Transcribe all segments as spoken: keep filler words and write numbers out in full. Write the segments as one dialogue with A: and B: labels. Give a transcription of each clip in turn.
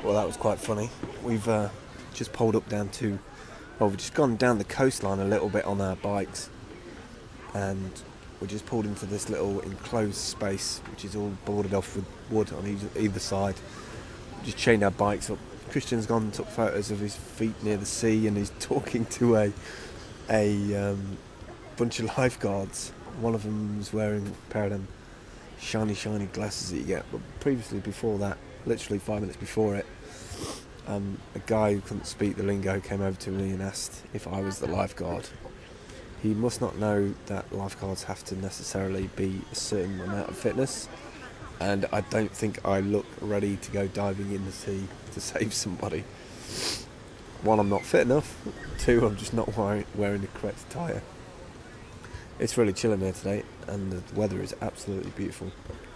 A: Well, that was quite funny. We've uh, just pulled up down to, well, we've just gone down the coastline a little bit on our bikes, and we just pulled into this little enclosed space, which is all boarded off with wood on either, either side. We just chained our bikes up. Christian's gone and took photos of his feet near the sea, and he's talking to a a um, bunch of lifeguards. One of them was wearing a pair of them shiny, shiny glasses that you get. But previously, before that, literally five minutes before it, um, a guy who couldn't speak the lingo came over to me and asked if I was the lifeguard. He must not know that lifeguards have to necessarily be a certain amount of fitness, and I don't think I look ready to go diving in the sea to save somebody. One, I'm not fit enough. Two, I'm just not wearing, wearing the correct attire. It's really chilling here today, and the weather is absolutely beautiful.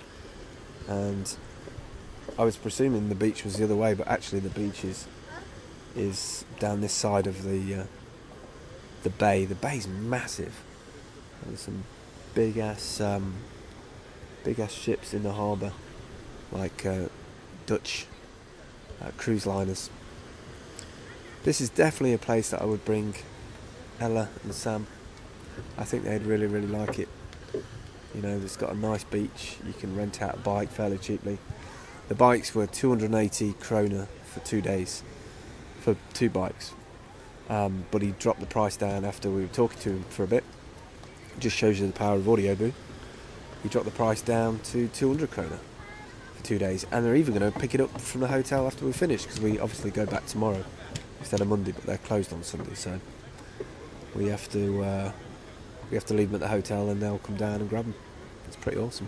A: And I was presuming the beach was the other way, but actually the beach is, is down this side of the uh, the bay. The bay's massive. There's some big ass um, big ass ships in the harbour, like uh, Dutch uh, cruise liners. This is definitely a place that I would bring Ella and Sam. I think they'd really, really like it. You know, it's got a nice beach. You can rent out a bike fairly cheaply. The bikes were two hundred eighty kroner for two days, for two bikes. Um, but he dropped the price down after we were talking to him for a bit. It just shows you the power of Audio Boo. He dropped the price down to two hundred kroner for two days. And they're even going to pick it up from the hotel after we finish, because we obviously go back tomorrow instead of Monday, but they're closed on Sunday, so we have to uh, we have to leave them at the hotel and they'll come down and grab them. It's pretty awesome.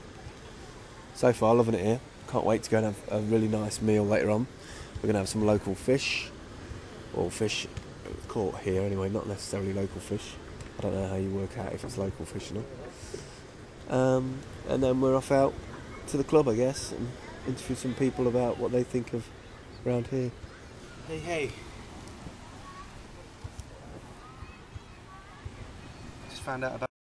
A: So far, loving it here. Can't wait to go and have a really nice meal later on. We're going to have some local fish, or fish caught here anyway, not necessarily local fish. I don't know how you work out if it's local fish or not. Um, and then we're off out to the club, I guess, and interview some people about what they think of around here.
B: Hey, hey. Just found out about